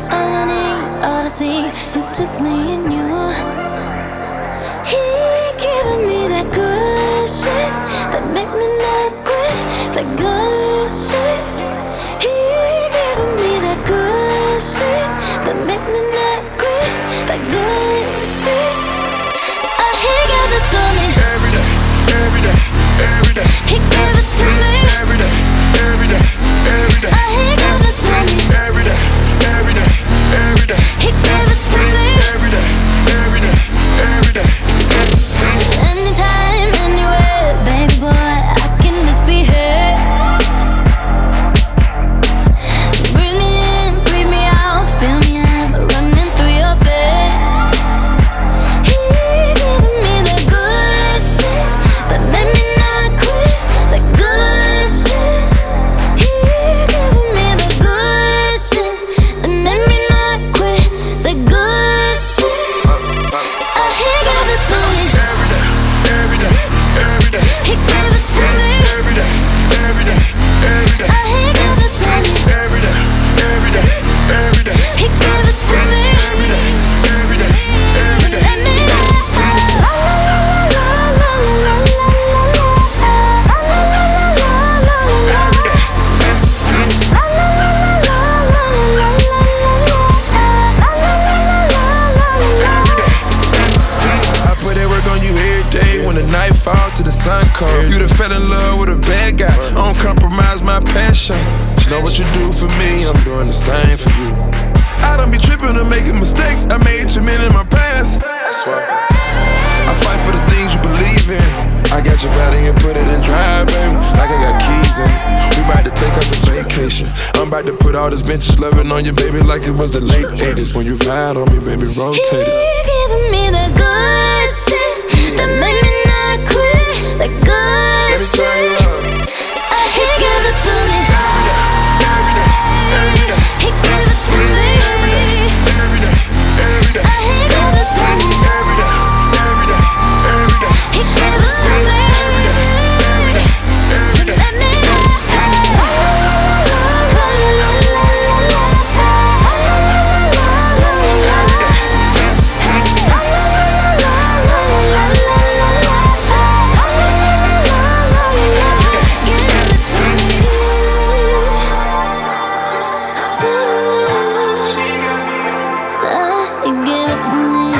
That's all I need, all I see is just me and you. He giving me that good shit that make me not quit, that good shit. He giving me that good shit that make me not quit, that good shit. He gave it to me every day, every day, every day. He gave it to me every day, every day, every day. He gave it to me every day, every day, every day. He gave it to me every day, every day, every day. Anytime, anywhere, baby boy, I can misbehave. Bring me in, breathe me out, fill me up, running through your veins. He giving me that good shit that made me not quit, that good shit. He giving me that good shit that made me not quit, that good shit. He gave it to me Every day, every day, He gave it to me every day, every day, every day. He gave it to me Every day, every day, every day. He gave it to me Every day, every day, every day. Let me know. I put that work on you every day. When the night fall to the sun come, you done fell in love with a bad guy. I don't compromise my passion. You know what you do for me, I'm doing the same for you. I don't be tripping or making mistakes. I made too many in my past. That's why I fight for the things you believe in. I got your body and put it in drive, baby, like I got keys in it. We about to take us a vacation. I'm about to put all this vintage loving on you, baby, like it was the late 80s. When you ride on me, baby, rotate it. He giving me the good shit that made me not quit, the good shit. He gave it to me Every day, every day, He gave it to me every day, every day. He gave it to me Every day, every day, every day. He gave it to me Every day, every day. Let me know. Give it to me.